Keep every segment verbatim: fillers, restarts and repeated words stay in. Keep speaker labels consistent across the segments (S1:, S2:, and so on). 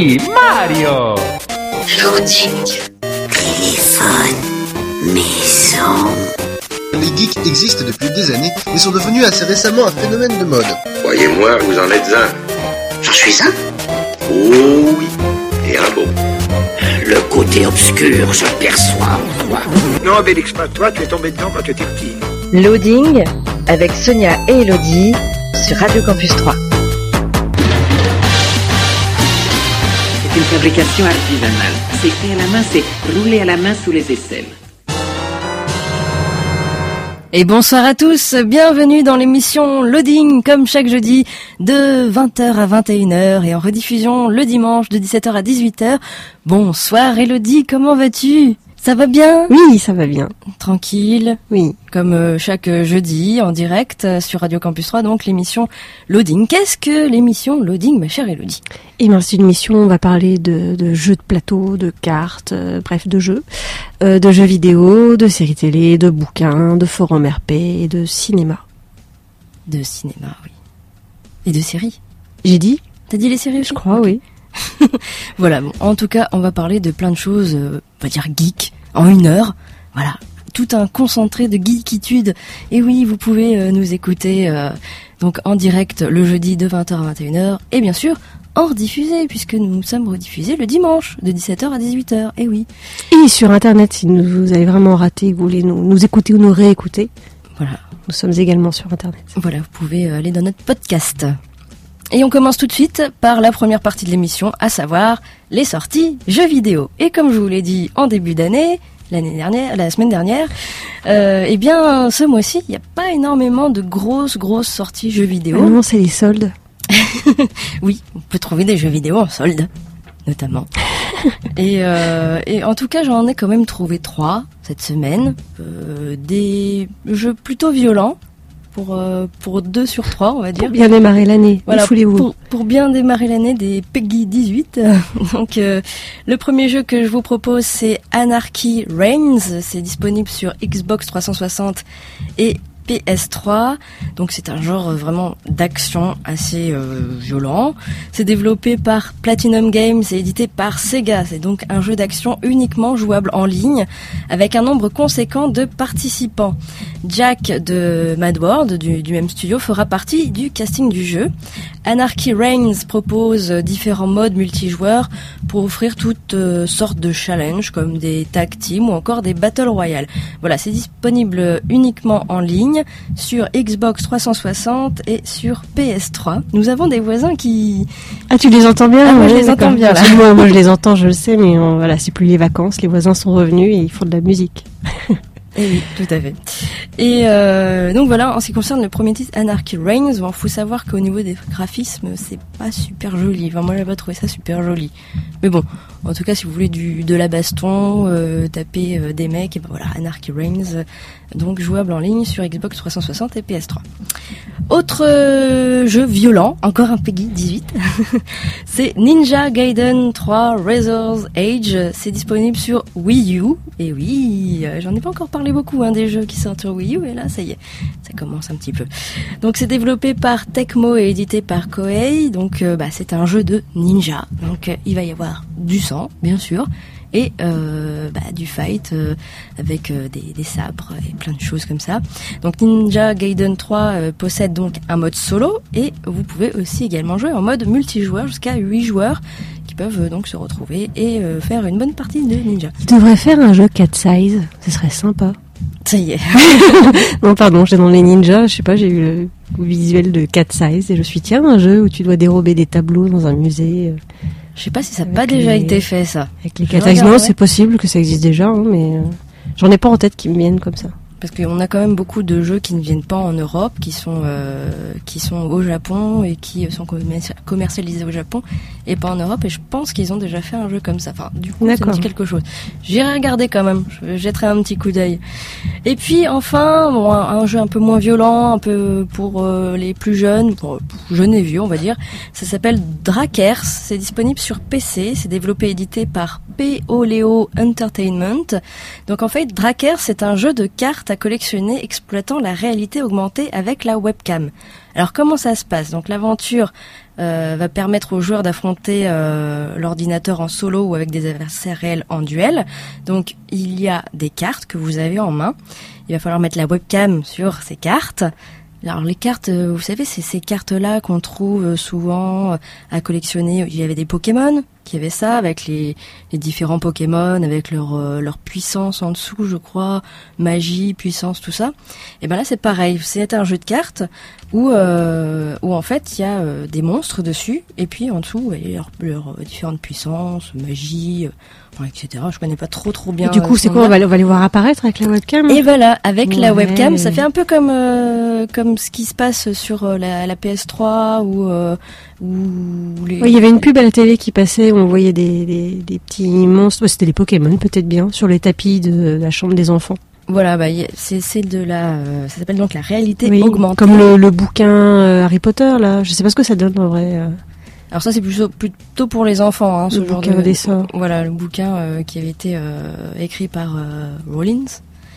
S1: qui? Mario!
S2: Loading, téléphone, maison.
S3: Les geeks existent depuis des années, mais sont devenus assez récemment un phénomène de mode.
S4: Croyez-moi, vous en êtes un.
S2: J'en suis un?
S4: Oh oui, et un beau.
S2: Le côté obscur, je le perçois en toi.
S5: Non, Bélix, pas toi, tu es tombé dedans quand tu étais petit.
S6: Loading, avec Sonia et Elodie, sur Radio Campus trois.
S7: C'est une fabrication artisanale. C'est fait à la main, c'est roulé à la main sous les aisselles.
S8: Et bonsoir à tous, bienvenue dans l'émission Loading, comme chaque jeudi, de vingt heures à vingt et une heures et en rediffusion le dimanche de dix-sept heures à dix-huit heures. Bonsoir Elodie, comment vas-tu ? Ça va bien ?
S9: Oui, ça va bien.
S8: Tranquille ?
S9: Oui.
S8: Comme euh, chaque jeudi, en direct, euh, sur Radio Campus trois, donc l'émission Loading. Qu'est-ce que l'émission Loading, ma chère Elodie ?
S9: Eh bien, c'est une émission, on va parler de, de jeux de plateau, de cartes, euh, bref, de jeux. Euh, de jeux vidéo, de séries télé, de bouquins, de forums R P et de cinéma.
S8: De cinéma, oui. Et de séries.
S9: J'ai dit ?
S8: T'as dit les séries aussi ?
S9: Je crois,
S8: okay.
S9: Oui.
S8: Voilà, bon, en tout cas, on va parler de plein de choses, euh, on va dire geek, en une heure. Voilà, tout un concentré de geekitude. Et oui, vous pouvez euh, nous écouter euh, donc en direct le jeudi de vingt heures à vingt et une heures. Et bien sûr, en rediffusé, puisque nous sommes rediffusés le dimanche de dix-sept heures à dix-huit heures. Et oui.
S9: Et sur Internet, si vous avez vraiment raté, que vous voulez nous, nous écouter ou nous réécouter.
S8: Voilà.
S9: Nous sommes également sur Internet.
S8: Voilà, vous pouvez aller dans notre podcast. Et on commence tout de suite par la première partie de l'émission, à savoir les sorties jeux vidéo. Et comme je vous l'ai dit en début d'année, l'année dernière, la semaine dernière, euh, eh bien, ce mois-ci, il n'y a pas énormément de grosses, grosses sorties jeux vidéo.
S9: Non, c'est les soldes.
S8: Oui, on peut trouver des jeux vidéo en solde, notamment. et, euh, et en tout cas, j'en ai quand même trouvé trois cette semaine. Euh, des jeux plutôt violents. Pour, euh, pour deux sur trois, on va dire.
S9: Pour bien démarrer l'année,
S8: voilà,
S9: foulez-vous.
S8: Pour, pour bien démarrer l'année, des Peggy dix-huit. Donc, euh, le premier jeu que je vous propose, c'est Anarchy Reigns. C'est disponible sur Xbox trois cent soixante et P S trois. Donc, c'est un genre vraiment d'action assez euh, violent. C'est développé par Platinum Games et édité par Sega. C'est donc un jeu d'action uniquement jouable en ligne avec un nombre conséquent de participants. Jack de Mad World, du, du même studio, fera partie du casting du jeu. Anarchy Reigns propose différents modes multijoueurs pour offrir toutes euh, sortes de challenges comme des tag teams ou encore des battle royale. Voilà, c'est disponible uniquement en ligne sur Xbox trois cent soixante et sur P S trois. Nous avons des voisins qui...
S9: Ah, tu les entends bien?
S8: Ah, moi
S9: ouais,
S8: je les entends bien là.
S9: Moi, moi je les entends, je le sais, mais on, voilà, c'est plus les vacances, les voisins sont revenus et ils font de la musique.
S8: Et oui, tout à fait. Et euh, donc voilà, en ce qui concerne le premier titre, Anarchy Reigns, bon, faut savoir qu'au niveau des graphismes, c'est pas super joli. Enfin, moi, j'avais pas trouvé ça super joli. Mais bon, en tout cas, si vous voulez du de la baston, euh, taper euh, des mecs, et ben voilà, Anarchy Reigns, euh, donc jouable en ligne sur Xbox trois cent soixante et P S trois. Autre euh, jeu violent, encore un Peggy dix-huit, c'est Ninja Gaiden trois Razor's Age. C'est disponible sur Wii U. Et oui, euh, j'en ai pas encore parlé beaucoup hein, des jeux qui sortent sur Wii U, et là ça y est, ça commence un petit peu. Donc c'est développé par Tecmo et édité par Koei. Donc euh, bah, c'est un jeu de ninja, donc euh, il va y avoir du sang bien sûr et euh, bah, du fight euh, avec euh, des, des sabres et plein de choses comme ça. Donc Ninja Gaiden trois euh, possède donc un mode solo et vous pouvez aussi également jouer en mode multijoueur jusqu'à huit joueurs qui peuvent euh, donc se retrouver et euh, faire une bonne partie de ninja.
S9: Ils devraient faire un jeu cat size, ce serait sympa.
S8: Ça y est.
S9: Non, pardon, j'étais dans les ninjas, je sais pas, j'ai eu le visuel de cat size et je suis tiens, un jeu où tu dois dérober des tableaux dans un musée. Euh,
S8: je sais pas si ça n'a pas déjà
S9: les...
S8: été fait, ça.
S9: Avec les cat size, non, c'est possible que ça existe déjà, hein, mais euh, j'en ai pas en tête qui me viennent comme ça.
S8: Parce qu'on a quand même beaucoup de jeux qui ne viennent pas en Europe, qui sont euh, qui sont au Japon et qui sont commercialisés au Japon et pas en Europe. Et je pense qu'ils ont déjà fait un jeu comme ça. Enfin, du coup, ça me dit quelque chose. J'irai regarder quand même. Je jetterai un petit coup d'œil. Et puis enfin, bon, un, un jeu un peu moins violent, un peu pour euh, les plus jeunes, pour, pour jeunes et vieux, on va dire. Ça s'appelle Drakers. C'est disponible sur P C. C'est développé et édité par P O L E O Entertainment. Donc en fait, Drakers, c'est un jeu de cartes à collectionner exploitant la réalité augmentée avec la webcam. Alors comment ça se passe ? Donc l'aventure euh, va permettre aux joueurs d'affronter euh, l'ordinateur en solo ou avec des adversaires réels en duel. Donc il y a des cartes que vous avez en main. Il va falloir mettre la webcam sur ces cartes. Alors les cartes, vous savez, c'est ces cartes-là qu'on trouve souvent à collectionner. Il y avait des Pokémon qui avaient ça, avec les, les différents Pokémon, avec leur, euh, leur puissance en dessous, je crois, magie, puissance, tout ça. Et ben là, c'est pareil. C'est un jeu de cartes où, euh, où en fait, il y a euh, des monstres dessus, et puis en dessous, il y a leurs leur différentes puissances, magie, euh, et cetera. Je connais pas trop trop bien.
S9: Et du coup, c'est quoi, on va, on va les voir apparaître avec la webcam?
S8: Et voilà, avec
S9: ouais.
S8: la webcam, ça fait un peu comme euh, comme ce qui se passe sur euh, la, la P S trois ou euh, ou les...
S9: Oui, il y avait une pub à la télé qui passait où on voyait des, des, des petits monstres, c'était les Pokémon peut-être bien, sur les tapis de la chambre des enfants.
S8: Voilà, bah, c'est, c'est de la, euh, ça s'appelle donc la réalité
S9: oui,
S8: augmentée.
S9: Comme le, le bouquin euh, Harry Potter, là. Je sais pas ce que ça donne en vrai. Euh.
S8: Alors ça, c'est plutôt, plutôt pour les enfants, hein, ce
S9: le
S8: genre
S9: bouquin
S8: de
S9: des sorts.
S8: Voilà, le bouquin euh, qui avait été euh, écrit par euh, Rowling.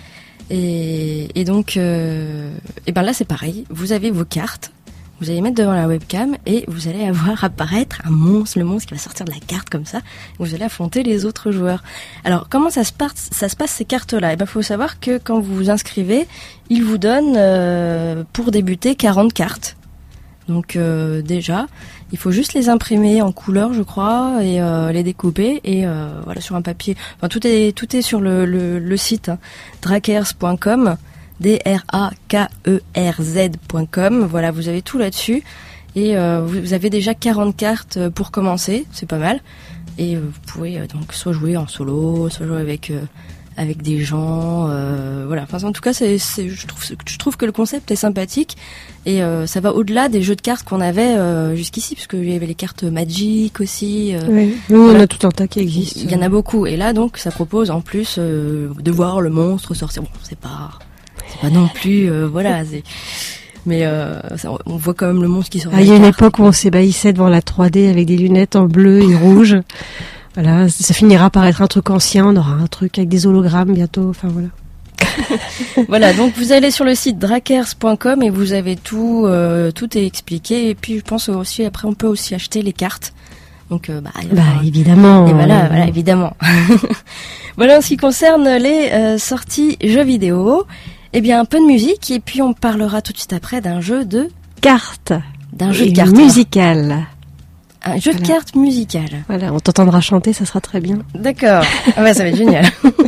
S8: Et, et donc, euh, et ben là, c'est pareil. Vous avez vos cartes. Vous allez mettre devant la webcam et vous allez avoir apparaître un monstre, le monstre qui va sortir de la carte comme ça. Vous allez affronter les autres joueurs. Alors, comment ça se passe, ça se passe ces cartes-là? Eh ben, faut savoir que quand vous vous inscrivez, ils vous donnent, euh, pour débuter, quarante cartes. Donc, euh, déjà, il faut juste les imprimer en couleur, je crois, et euh, les découper et euh, voilà, sur un papier. Enfin, tout est tout est sur le le, le site hein, drakers point com. D R A K E R Z point com. Voilà, vous avez tout là-dessus. Et euh, vous avez déjà quarante cartes pour commencer, c'est pas mal. Et euh, vous pouvez euh, donc soit jouer en solo, soit jouer avec euh, avec des gens. Euh, voilà. Enfin, en tout cas, c'est, c'est, je trouve je trouve que le concept est sympathique et euh, ça va au-delà des jeux de cartes qu'on avait euh, jusqu'ici, parce qu'il y avait les cartes Magic aussi. Euh,
S9: oui, nous voilà. On a tout un tas qui existent.
S8: Il y en a beaucoup. Et là, donc, ça propose en plus euh, de voir le monstre sortir. Bon, c'est pas C'est pas non plus, euh, voilà, c'est... mais euh, ça, on voit quand même le monstre qui sort.
S9: Ah, il y a une époque où on s'ébahissait devant la trois D avec des lunettes en bleu et rouge. Voilà, ça finira par être un truc ancien, on aura un truc avec des hologrammes bientôt, enfin voilà.
S8: Voilà, donc vous allez sur le site drakers point com et vous avez tout, euh, tout est expliqué. Et puis je pense aussi, après on peut aussi acheter les cartes. Donc, euh, bah,
S9: bah enfin, évidemment.
S8: Et voilà, voilà, évidemment. Voilà en ce qui concerne les euh, sorties jeux vidéo. Eh bien, un peu de musique, et puis on parlera tout de suite après d'un jeu de
S9: cartes.
S8: D'un jeu
S9: et
S8: de cartes.
S9: Musical.
S8: Un jeu voilà. de cartes musical.
S9: Voilà, on t'entendra chanter, ça sera très bien.
S8: D'accord. Ah ouais, ça va être génial.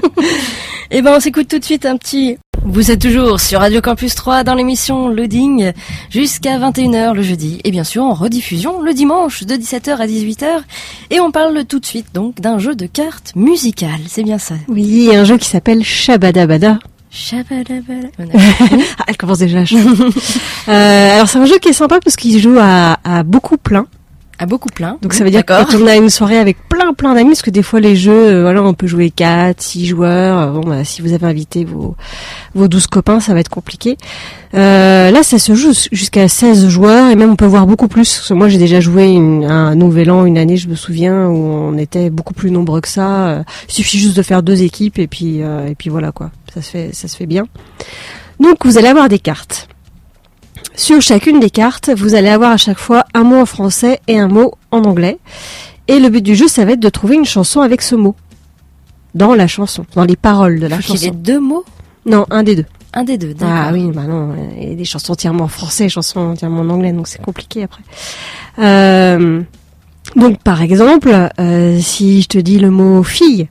S8: Eh ben, on s'écoute tout de suite un petit... Vous êtes toujours sur Radio Campus trois dans l'émission Loading jusqu'à vingt et une heures le jeudi. Et bien sûr, en rediffusion le dimanche de dix-sept heures à dix-huit heures. Et on parle tout de suite donc d'un jeu de cartes musical. C'est bien ça.
S9: Oui, un jeu qui s'appelle Shabadabada.
S8: Shabadabada.
S9: Ah, elle commence déjà à chanter. euh, alors c'est un jeu qui est sympa parce qu'il joue à, à beaucoup plein.
S8: À beaucoup plein.
S9: Donc ça veut dire D'accord. que quand on a une soirée avec plein plein d'amis, parce que des fois les jeux, euh, voilà, on peut jouer quatre, six joueurs. Bon, bah, si vous avez invité vos vos douze copains, ça va être compliqué. Euh, là, ça se joue jusqu'à seize joueurs et même on peut voir beaucoup plus. Parce que moi, j'ai déjà joué une, un nouvel an, une année, je me souviens, où on était beaucoup plus nombreux que ça. Il suffit juste de faire deux équipes et puis euh, et puis voilà quoi. Ça se fait ça se fait bien. Donc vous allez avoir des cartes. Sur chacune des cartes, vous allez avoir à chaque fois un mot en français et un mot en anglais. Et le but du jeu, ça va être de trouver une chanson avec ce mot. Dans la chanson, dans les paroles de la
S8: Faut
S9: chanson.
S8: Il y a deux mots ?
S9: Non, un des deux.
S8: Un des deux, d'accord.
S9: Ah oui, bah non, il y a des chansons entièrement en français, des chansons entièrement en anglais, donc c'est compliqué après. Euh, donc par exemple, euh, si je te dis le mot fille.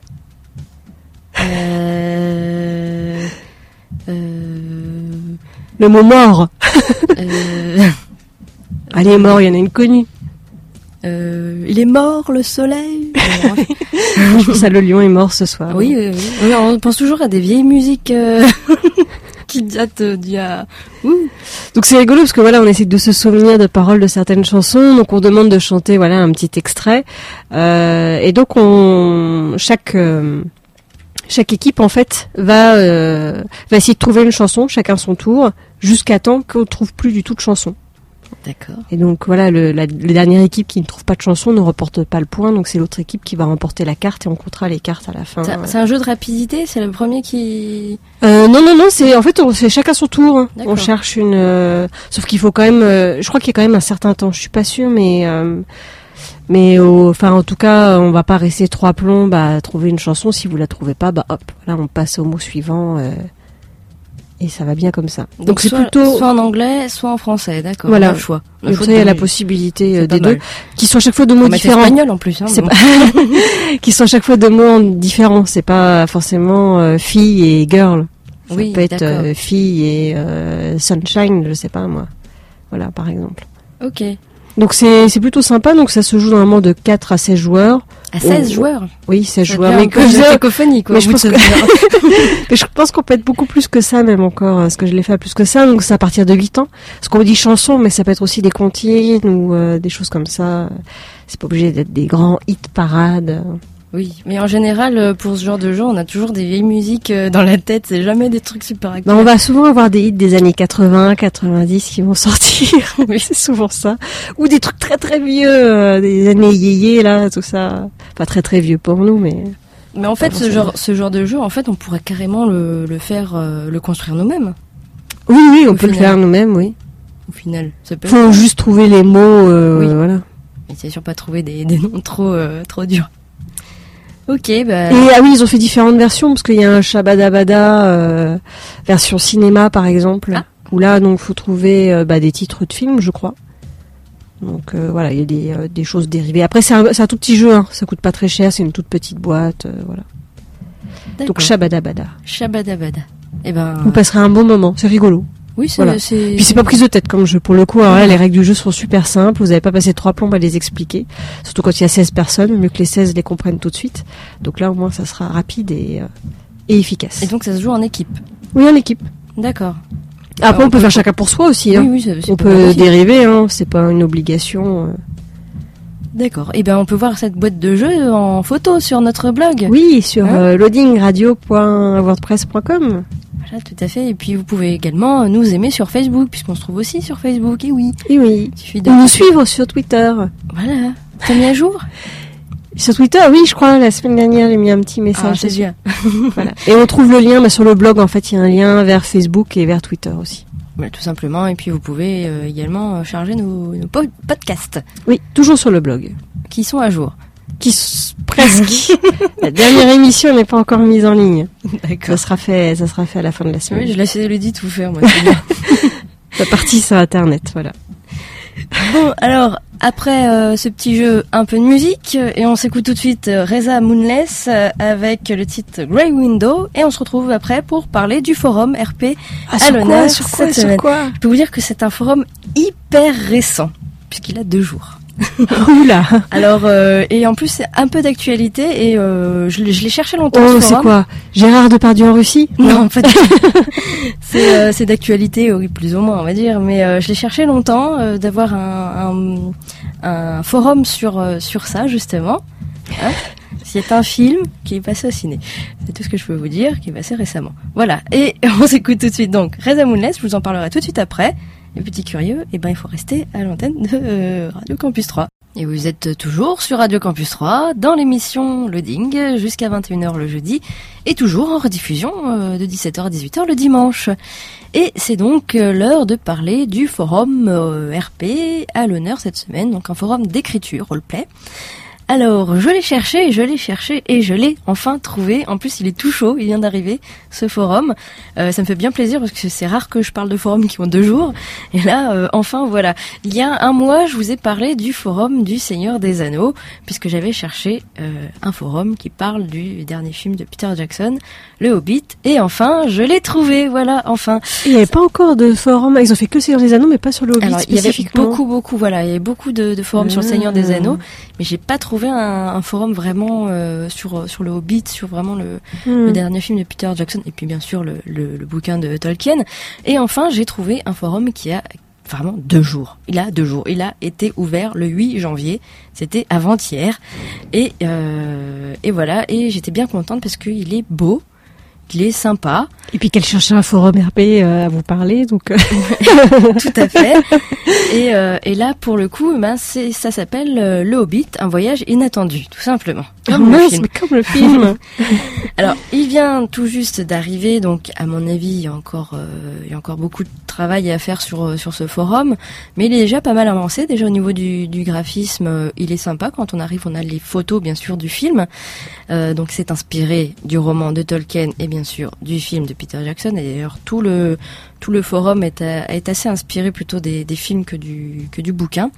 S8: Euh... Euh...
S9: Le mot mort.
S8: euh...
S9: Allez, mort, il y en a une connue.
S8: Euh, il est mort, le soleil.
S9: Je pense à Le Lion est mort ce soir.
S8: Oui, oui, oui. On pense toujours à des vieilles musiques euh, qui datent d'il y a... Ouh.
S9: Donc c'est rigolo parce que voilà, on essaie de se souvenir de paroles de certaines chansons, donc on demande de chanter voilà un petit extrait. Euh, et donc on chaque euh, chaque équipe en fait va euh, va essayer de trouver une chanson, chacun son tour, jusqu'à temps qu'on trouve plus du tout de chanson.
S8: D'accord.
S9: Et donc voilà, le, la, la dernière équipe qui ne trouve pas de chanson ne remporte pas le point, donc c'est l'autre équipe qui va remporter la carte et on comptera les cartes à la fin.
S8: C'est, c'est un jeu de rapidité, c'est le premier qui...
S9: Euh, non, non, non, c'est en fait on, c'est chacun son tour. Hein. On cherche une... Euh, sauf qu'il faut quand même... Euh, je crois qu'il y a quand même un certain temps, je suis pas sûre, mais... Euh, mais au, enfin, en tout cas, on va pas rester trois plombs bah, à trouver une chanson. Si vous la trouvez pas, bah hop, là on passe au mot suivant... Euh, Et ça va bien comme ça. Donc,
S8: Donc
S9: c'est
S8: soit,
S9: plutôt
S8: soit en anglais, soit en français, d'accord.
S9: Voilà.
S8: Le choix.
S9: Le choix il y a la possibilité
S8: c'est
S9: des deux, qui sont à chaque fois de mots
S8: on
S9: différents.
S8: espagnol en plus. Hein,
S9: c'est
S8: bon.
S9: pas... qui sont à chaque fois de mots différents. C'est pas forcément euh, fille et girl. Ça
S8: oui,
S9: peut être
S8: d'accord.
S9: euh, fille et euh, sunshine, je sais pas moi. Voilà, par exemple.
S8: Ok.
S9: Donc c'est c'est plutôt sympa. Donc ça se joue normalement de quatre à seize joueurs.
S8: À seize
S9: Oh,
S8: joueurs.
S9: Oui, seize
S8: Ça
S9: joueurs.
S8: devient
S9: Mais
S8: un
S9: que
S8: peu de
S9: je...
S8: cacophonie, quoi.
S9: Mais je pense que... mais je pense qu'on peut être beaucoup plus que ça, même encore, parce que je l'ai fait à plus que ça, donc c'est à partir de huit ans. Parce qu'on dit chansons, mais ça peut être aussi des comptines ou euh, des choses comme ça. C'est pas obligé d'être des grands hits parades.
S8: Oui, mais en général, pour ce genre de jeu, on a toujours des vieilles musiques dans la tête, c'est jamais des trucs super actuels.
S9: Ben, on va souvent avoir des hits des années quatre-vingts, quatre-vingt-dix qui vont sortir, oui, c'est souvent ça. Ou des trucs très très vieux, euh, des années yéyé, là, tout ça. Pas très très vieux pour nous, mais...
S8: Mais en fait, ce genre, ce genre de jeu, en fait, on pourrait carrément le, le faire, euh, le construire nous-mêmes.
S9: Oui, oui, on
S8: Au
S9: peut
S8: final.
S9: le faire nous-mêmes, oui.
S8: Au final, ça peut.
S9: Faut juste trouver les mots, euh,
S8: Oui.
S9: voilà.
S8: Mais c'est sûr pas trouver des, des noms trop, euh, trop durs. Ok, bah.
S9: Et ah oui, ils ont fait différentes versions parce qu'il y a un Shabadabada euh, version cinéma par exemple,
S8: Ah.
S9: où là donc faut trouver euh, bah, des titres de films, je crois. Donc euh, voilà, il y a des, euh, des choses dérivées. Après c'est un, c'est un tout petit jeu, hein. Ça coûte pas très cher, c'est une toute petite boîte, euh, voilà.
S8: D'accord.
S9: Donc Shabadabada.
S8: Shabadabada. Eh ben.
S9: Vous passerez un bon moment, c'est rigolo.
S8: Oui, c'est,
S9: Voilà.
S8: c'est.
S9: Puis c'est pas prise de tête comme jeu pour le coup. Alors là, les règles du jeu sont super simples. Vous n'avez pas passé trois plombes à les expliquer. Surtout quand il y a seize personnes, mieux que les seize les comprennent tout de suite. Donc là au moins ça sera rapide et, euh, et efficace.
S8: Et donc ça se joue en équipe.
S9: Oui, en équipe.
S8: D'accord.
S9: Après,
S8: Alors,
S9: on,
S8: on
S9: peut
S8: peut-
S9: faire chacun pour soi aussi. Hein.
S8: Oui, oui, c'est, c'est
S9: on
S8: pas
S9: peut
S8: mal aussi.
S9: dériver, hein. C'est pas une obligation. euh.
S8: D'accord. Eh ben, on peut voir cette boîte de jeu en photo sur notre blog.
S9: Oui, sur
S8: Hein
S9: euh, loading radio point wordpress point com.
S8: Voilà, tout à fait. Et puis, vous pouvez également nous aimer sur Facebook, puisqu'on se trouve aussi sur Facebook. Et oui.
S9: Et oui.
S8: Il suffit de.
S9: Ou nous suivre sur Twitter.
S8: Voilà. T'as mis à jour?
S9: Sur Twitter, oui, je crois, la semaine dernière, j'ai mis un petit
S8: Ah,
S9: message.
S8: c'est
S9: dessus.
S8: bien.
S9: Voilà. Et on trouve le lien bah, sur le blog, en fait, il y a un lien vers Facebook et vers Twitter aussi.
S8: Voilà, tout simplement. Et puis, vous pouvez euh, également euh, charger nos, nos po- podcasts
S9: Oui, toujours sur le blog.
S8: qui sont à jour.
S9: Qui s- presque. La dernière émission n'est pas encore mise en ligne.
S8: D'accord.
S9: Ça sera fait, ça sera fait à la fin de la semaine.
S8: Oui, je laisse Elodie tout faire, moi. C'est bien.
S9: La partie sur Internet, voilà.
S8: Bon, alors, après euh, ce petit jeu, un peu de musique, euh, et on s'écoute tout de suite euh, Reza Moonless euh, avec le titre Grey Window, et on se retrouve après pour parler du forum R P
S9: Ah,
S8: à
S9: sur quoi,
S8: l'honneur
S9: sur quoi,
S8: cette
S9: sur
S8: semaine.
S9: quoi
S8: Je peux vous dire que c'est un forum hyper récent, puisqu'il a deux jours.
S9: Oula.
S8: Alors, euh, et en plus, c'est un peu d'actualité, et euh, je, l'ai- je l'ai cherché longtemps.
S9: Oh,
S8: ce
S9: c'est
S8: forum.
S9: quoi Gérard Depardieu en Russie?
S8: Non, pas du tout. c'est, euh, c'est d'actualité, oui, plus ou moins, on va dire. Mais euh, je l'ai cherché longtemps euh, d'avoir un, un, un forum sur euh, sur ça justement. Hein. C'est un film qui est passé au ciné. C'est tout ce que je peux vous dire, qui est passé récemment. Voilà. Et on s'écoute tout de suite. Donc, Reza Moonless, je vous en parlerai tout de suite après. Les petits curieux, eh ben, il faut rester à l'antenne de euh, Radio Campus trois. Et vous êtes toujours sur Radio Campus trois, dans l'émission Loading, jusqu'à vingt et une heures le jeudi, et toujours en rediffusion euh, de dix-sept heures à dix-huit heures le dimanche. Et c'est donc euh, l'heure de parler du forum euh, R P à l'honneur cette semaine, donc un forum d'écriture, roleplay. Alors, je l'ai cherché, je l'ai cherché et je l'ai enfin trouvé. En plus, il est tout chaud, il vient d'arriver, ce forum. Euh, ça me fait bien plaisir parce que c'est rare que je parle de forums qui ont deux jours. Et là, euh, enfin, voilà. Il y a un mois, je vous ai parlé du forum du Seigneur des Anneaux, puisque j'avais cherché euh, un forum qui parle du dernier film de Peter Jackson, Le Hobbit. Et enfin, je l'ai trouvé, voilà, enfin.
S9: Il n'y avait pas encore de forum. Ils ont fait que Seigneur des Anneaux, mais pas sur le Hobbit
S8: Alors, il y avait
S9: spécifiquement.
S8: beaucoup, beaucoup, voilà, il y avait beaucoup de, de forums
S9: Ah.
S8: sur le Seigneur des Anneaux, mais j'ai pas trouvé un, un forum vraiment euh, sur sur le Hobbit, sur vraiment le,
S9: Hmm.
S8: le dernier film de Peter Jackson, et puis bien sûr le, le, le bouquin de Tolkien. Et enfin, j'ai trouvé un forum qui a vraiment deux jours. Il a deux jours. Il a été ouvert le huit janvier. C'était avant-hier. Et euh, et voilà. Et j'étais bien contente parce qu'il est beau. Il est sympa.
S9: Et puis qu'elle cherchait un forum R P euh, à vous parler, donc... Euh...
S8: Tout à fait. Et, euh, et là, pour le coup, ben, c'est, ça s'appelle euh, Le Hobbit, un voyage inattendu, tout simplement.
S9: Comme oh, le mince, film. Mais comme le film.
S8: Alors, il vient tout juste d'arriver, donc à mon avis, il y a encore, euh, il y a encore beaucoup de travail à faire sur sur ce forum, mais il est déjà pas mal avancé. Déjà au niveau du, du graphisme, euh, il est sympa. Quand on arrive, on a les photos, bien sûr, du film. Euh, donc, c'est inspiré du roman de Tolkien et bien sûr du film de Peter Jackson. Et d'ailleurs, tout le tout le forum est, à, est assez inspiré plutôt des, des films que du que du bouquin.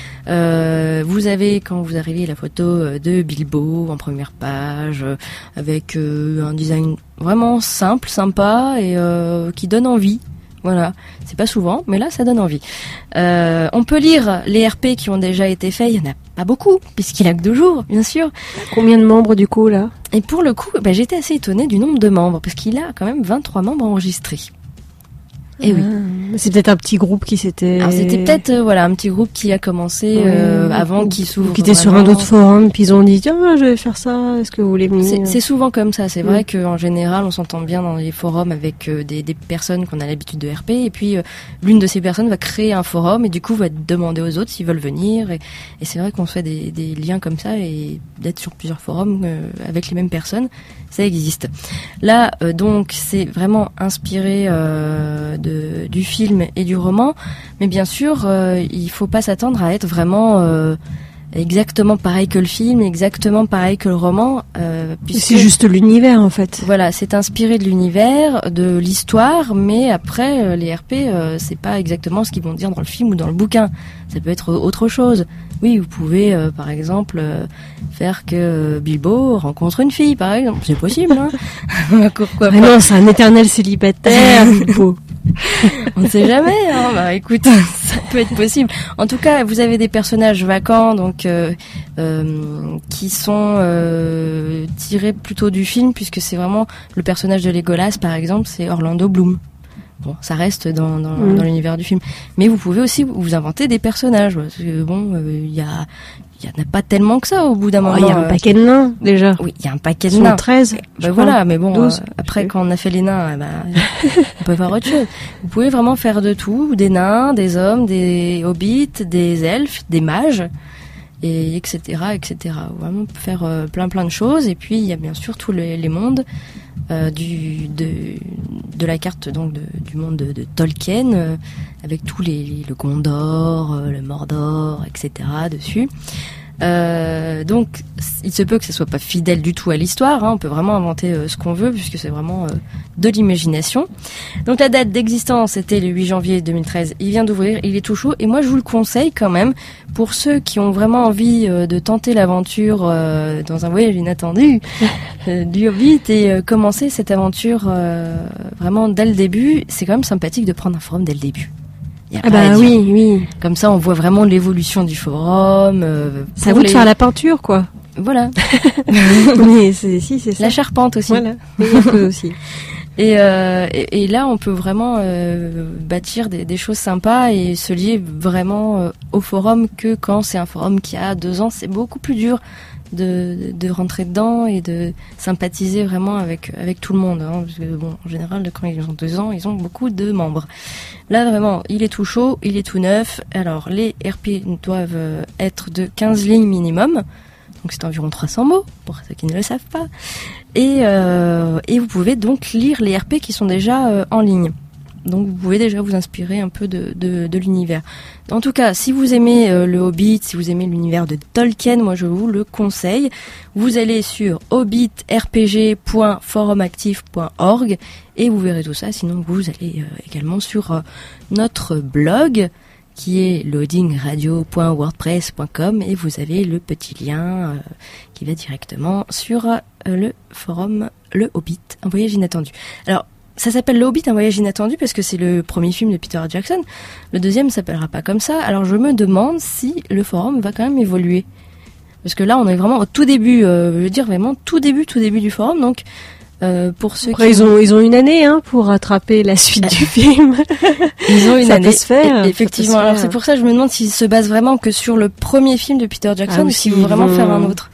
S8: Euh, vous avez, quand vous arrivez, la photo de Bilbo en première page, euh, avec euh, un design vraiment simple, sympa et euh, qui donne envie. Voilà, c'est pas souvent, mais là ça donne envie. Euh, on peut lire les R P qui ont déjà été faits, il y en a pas beaucoup, puisqu'il a que deux jours, bien sûr.
S9: Combien de membres du coup là ?
S8: Et pour le coup, bah, j'étais assez étonnée du nombre de membres, parce qu'il a quand même vingt-trois membres enregistrés. Et ah, oui.
S9: C'est peut-être un petit groupe qui s'était...
S8: Alors c'était peut-être euh, voilà, un petit groupe qui a commencé euh, ouais. avant qu'il s'ouvre.
S9: Qui était sur un autre forum, puis ils ont dit tiens, je vais faire ça, est-ce que vous voulez venir ?
S8: C'est, c'est souvent comme ça, c'est vrai ouais. qu'en général on s'entend bien dans les forums avec euh, des, des personnes qu'on a l'habitude de R P, et puis euh, l'une de ces personnes va créer un forum et du coup va demander aux autres s'ils veulent venir, et, et c'est vrai qu'on se fait des, des liens comme ça, et d'être sur plusieurs forums euh, avec les mêmes personnes, ça existe. Là euh, donc c'est vraiment inspiré euh, de, du film et du roman, mais bien sûr euh, il faut pas s'attendre à être vraiment euh, exactement pareil que le film, exactement pareil que le roman. Euh, puisque,
S9: c'est juste l'univers en fait.
S8: Voilà, c'est inspiré de l'univers, de l'histoire, mais après euh, les R P, euh, c'est pas exactement ce qu'ils vont dire dans le film ou dans le bouquin. Ça peut être autre chose. Oui, vous pouvez euh, par exemple euh, faire que Bilbo rencontre une fille, par exemple. C'est possible, hein. Pourquoi
S9: pas. Non, c'est un éternel célibataire, Bilbo.
S8: On ne sait jamais, hein. Bah écoute, ça peut être possible. En tout cas, vous avez des personnages vacants, donc euh, euh, qui sont euh, tirés plutôt du film, puisque c'est vraiment le personnage de Legolas, par exemple, c'est Orlando Bloom. Bon, ça reste dans, dans, mmh. dans l'univers du film. Mais vous pouvez aussi vous inventer des personnages. Parce que bon, il euh, y a, il y en a pas tellement que ça au bout d'un moment.
S9: Il oh, y a un paquet de nains déjà.
S8: Oui, il y a un paquet de nains.
S9: treize.
S8: Ben voilà, mais bon, douze, euh, après quand on a fait les nains, ben, on peut faire autre chose. Vous pouvez vraiment faire de tout, des nains, des hommes, des hobbits, des elfes, des mages, et etc., et cetera. Vraiment faire euh, plein plein de choses. Et puis il y a bien sûr tous les, les mondes. Euh, du de de la carte donc de, du monde de, de Tolkien euh, avec tous les le Gondor, euh, le Mordor, et cetera dessus. Euh, donc il se peut que ce soit pas fidèle du tout à l'histoire, hein. On peut vraiment inventer euh, ce qu'on veut puisque c'est vraiment euh, de l'imagination. Donc la date d'existence était le huit janvier deux mille treize, il vient d'ouvrir, il est tout chaud et moi je vous le conseille quand même pour ceux qui ont vraiment envie euh, de tenter l'aventure euh, dans un voyage inattendu euh, du Hobbit et euh, commencer cette aventure euh, vraiment dès le début. C'est quand même sympathique de prendre un forum dès le début.
S9: Ah bah oui, oui.
S8: Comme ça, on voit vraiment l'évolution du forum. Euh,
S9: ça vous les... de faire la peinture, quoi.
S8: Voilà.
S9: Mais c'est, si, c'est ça.
S8: La charpente aussi.
S9: Voilà. Un peu aussi.
S8: Et, euh, et, et là, on peut vraiment euh, bâtir des, des choses sympas et se lier vraiment euh, au forum que quand c'est un forum qui a deux ans, c'est beaucoup plus dur de, de rentrer dedans et de sympathiser vraiment avec avec tout le monde. Hein, parce que bon, en général, quand ils ont deux ans, ils ont beaucoup de membres. Là, vraiment, il est tout chaud, il est tout neuf. Alors, les R P doivent être de quinze lignes minimum. Donc, c'est environ trois cents mots, pour ceux qui ne le savent pas. Et, euh, et vous pouvez donc lire les R P qui sont déjà euh, en ligne. Donc, vous pouvez déjà vous inspirer un peu de, de, de l'univers. En tout cas, si vous aimez euh, le Hobbit, si vous aimez l'univers de Tolkien, moi, je vous le conseille. Vous allez sur hobbit r p g point forum actif point org et vous verrez tout ça. Sinon, vous allez euh, également sur euh, notre blog qui est loading radio point wordpress point com et vous avez le petit lien euh, qui va directement sur euh, le forum Le Hobbit, un voyage inattendu. Alors, ça s'appelle Le Hobbit, un voyage inattendu parce que c'est le premier film de Peter Jackson. Le deuxième s'appellera pas comme ça. Alors je me demande si le forum va quand même évoluer. Parce que là, on est vraiment au tout début, euh, je veux dire vraiment tout début, tout début du forum. Donc, euh, pour ceux
S9: Après,
S8: qui...
S9: ils ont, ils ont une année, hein, pour rattraper la suite du film.
S8: Ils ont une
S9: ça
S8: année.
S9: Peut se faire,
S8: et, effectivement.
S9: Ça peut se faire.
S8: Alors c'est pour ça que je me demande s'ils se basent vraiment que sur le premier film de Peter Jackson
S9: ah,
S8: ou s'ils vont vraiment
S9: vont...
S8: faire un autre.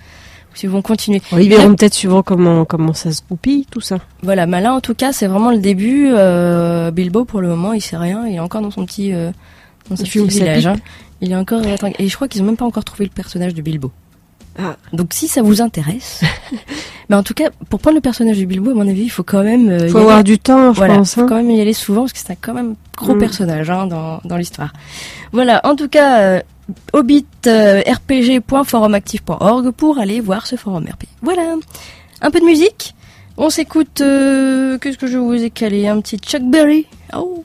S8: s'ils vont continuer.
S9: Bon, ils verront peut-être suivant comment comment ça se goupille, tout ça.
S8: Voilà, mais là en tout cas c'est vraiment le début. Euh, Bilbo pour le moment il sait rien, il est encore dans son petit, euh, dans son petit village. Hein. Il est encore et je crois qu'ils ont même pas encore trouvé le personnage de Bilbo. Ah. Donc si ça vous intéresse, mais en tout cas pour prendre le personnage de Bilbo à mon avis il faut quand même. Euh,
S9: faut avoir aller... du temps, je
S8: voilà,
S9: pense.
S8: Faut hein. quand même y aller souvent parce que c'est quand même un gros mm. personnage hein, dans dans l'histoire. Voilà, en tout cas. Euh, hobbit r p g point forum active point org pour aller voir ce forum R P. Voilà, un peu de musique. On s'écoute. Euh, qu'est-ce que je vous ai calé? Un petit Chuck Berry. Oh,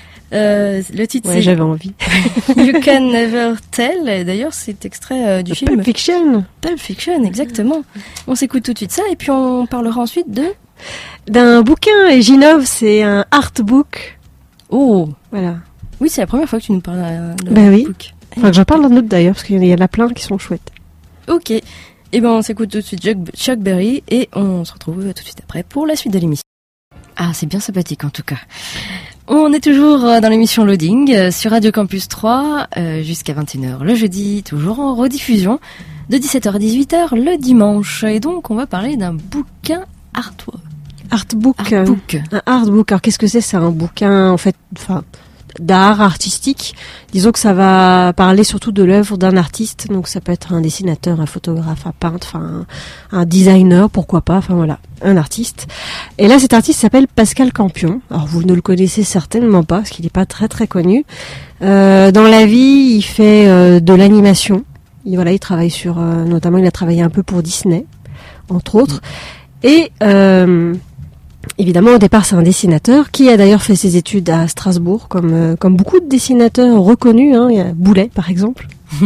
S8: euh, le titre.
S9: Ouais,
S8: c'est
S9: j'avais envie.
S8: You Can Never Tell. Et d'ailleurs, c'est extrait euh, du
S9: The
S8: film
S9: Pulp Fiction.
S8: Pulp Fiction, exactement. On s'écoute tout de suite ça et puis on parlera ensuite de
S9: d'un bouquin. Et j'innove, c'est un artbook.
S8: Oh,
S9: voilà.
S8: Oui, c'est la première fois que tu nous parles d'un
S9: ben oui.
S8: book.
S9: Enfin, que j'en parle d'un autre d'ailleurs, parce qu'il y en a plein qui sont chouettes.
S8: Ok. Et eh ben, on s'écoute tout de suite Chuck Berry et on se retrouve tout de suite après pour la suite de l'émission. Ah, c'est bien sympathique en tout cas. On est toujours dans l'émission Loading sur Radio Campus trois euh, jusqu'à vingt et une heures le jeudi, toujours en rediffusion de dix-sept heures à dix-huit heures le dimanche. Et donc, on va parler d'un bouquin artwork.
S9: Artbook.
S8: Artbook.
S9: Un artbook. Alors, qu'est-ce que c'est? C'est un bouquin, en fait, enfin... d'art artistique. Disons que ça va parler surtout de l'œuvre d'un artiste, donc ça peut être un dessinateur, un photographe, un peintre, enfin un, un designer, pourquoi pas, enfin voilà, un artiste. Et là, cet artiste s'appelle Pascal Campion. Alors vous ne le connaissez certainement pas, parce qu'il n'est pas très très connu. Euh, dans la vie, il fait euh, de l'animation. Et voilà, il travaille sur, euh, notamment, il a travaillé un peu pour Disney, entre autres. Et euh, évidemment, au départ, c'est un dessinateur qui a d'ailleurs fait ses études à Strasbourg, comme euh, comme beaucoup de dessinateurs reconnus. Hein. Il y a Boulet, par exemple.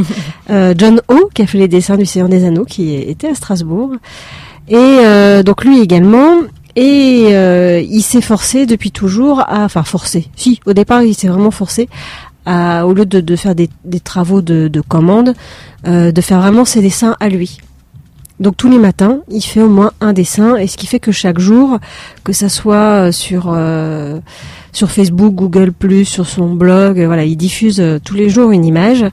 S9: euh, John O, qui a fait les dessins du Seigneur des Anneaux, qui était à Strasbourg. Et euh, donc lui également. Et euh, il s'est forcé depuis toujours à... Enfin, forcé. Si, au départ, il s'est vraiment forcé à, au lieu de, de faire des, des travaux de, de commande, euh, de faire vraiment ses dessins à lui. Donc tous les matins, il fait au moins un dessin, et ce qui fait que chaque jour, que ça soit sur euh, sur Facebook, Google plus, sur son blog, voilà, il diffuse euh, tous les jours une image,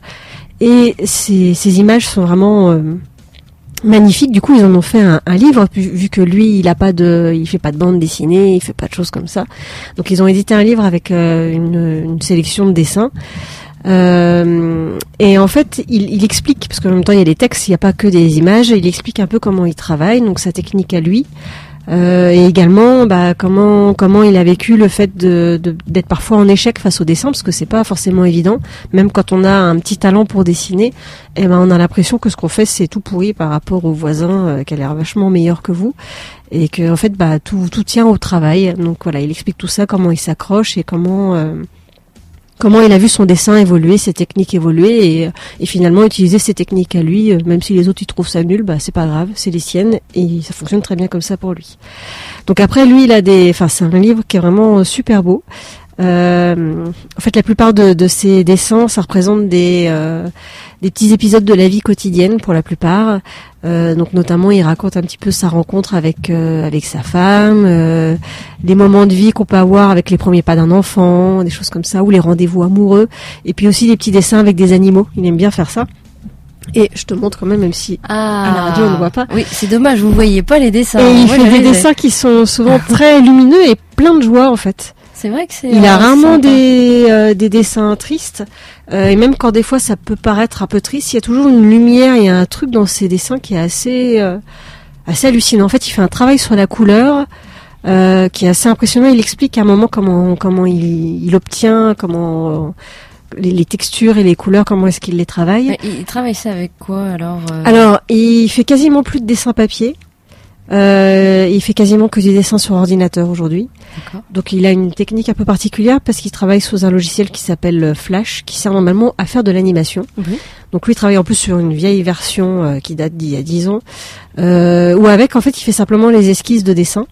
S9: et ces, ces images sont vraiment euh, magnifiques. Du coup, ils en ont fait un, un livre, vu que lui, il a pas de, il fait pas de bande dessinée, il fait pas de choses comme ça. Donc ils ont édité un livre avec euh, une, une sélection de dessins. Euh, et en fait, il, il explique, parce qu'en même temps il y a des textes, il n'y a pas que des images, il explique un peu comment il travaille, donc sa technique à lui, euh, et également bah, comment comment il a vécu le fait de, de d'être parfois en échec face au dessin, parce que c'est pas forcément évident, même quand on a un petit talent pour dessiner, et ben on a l'impression que ce qu'on fait c'est tout pourri par rapport au voisin euh, qui a l'air vachement meilleur que vous, et que en fait bah tout tout tient au travail. Donc voilà, il explique tout ça, comment il s'accroche et comment euh, comment il a vu son dessin évoluer, ses techniques évoluer, et, et finalement utiliser ses techniques à lui, même si les autres ils trouvent ça nul, bah c'est pas grave, c'est les siennes, et ça fonctionne très bien comme ça pour lui. Donc après lui, il a des, enfin c'est un livre qui est vraiment super beau. Euh, en fait, la plupart de, de ses dessins, ça représente des euh, des petits épisodes de la vie quotidienne pour la plupart. Euh, donc notamment, il raconte un petit peu sa rencontre avec euh, avec sa femme, euh, les moments de vie qu'on peut avoir avec les premiers pas d'un enfant, des choses comme ça, ou les rendez-vous amoureux. Et puis aussi des petits dessins avec des animaux. Il aime bien faire ça. Et je te montre quand même, même si
S8: ah,
S9: à la radio on ne voit pas.
S8: Oui, c'est dommage, vous voyez pas les dessins.
S9: Et il
S8: Moi,
S9: fait des
S8: les...
S9: dessins qui sont souvent très lumineux et plein de joie en fait.
S8: C'est vrai que c'est.
S9: Il a
S8: euh,
S9: rarement
S8: sympa.
S9: des euh, des dessins tristes, euh, et même quand des fois ça peut paraître un peu triste, il y a toujours une lumière, il y a un truc dans ses dessins qui est assez euh, assez hallucinant. En fait, il fait un travail sur la couleur euh, qui est assez impressionnant. Il explique à un moment comment comment il, il obtient comment euh, les, les textures et les couleurs, comment est-ce qu'il les travaille.
S8: Mais il travaille ça avec quoi alors euh...
S9: Alors, il fait quasiment plus de dessins papier. Euh, il fait quasiment que du dessin sur ordinateur aujourd'hui.
S8: D'accord.
S9: Donc il a une technique un peu particulière parce qu'il travaille sous un logiciel qui s'appelle Flash, qui sert normalement à faire de l'animation.
S8: Oui.
S9: Donc lui il travaille en plus sur une vieille version euh, qui date d'il y a dix ans, euh, où avec en fait il fait simplement les esquisses de dessin.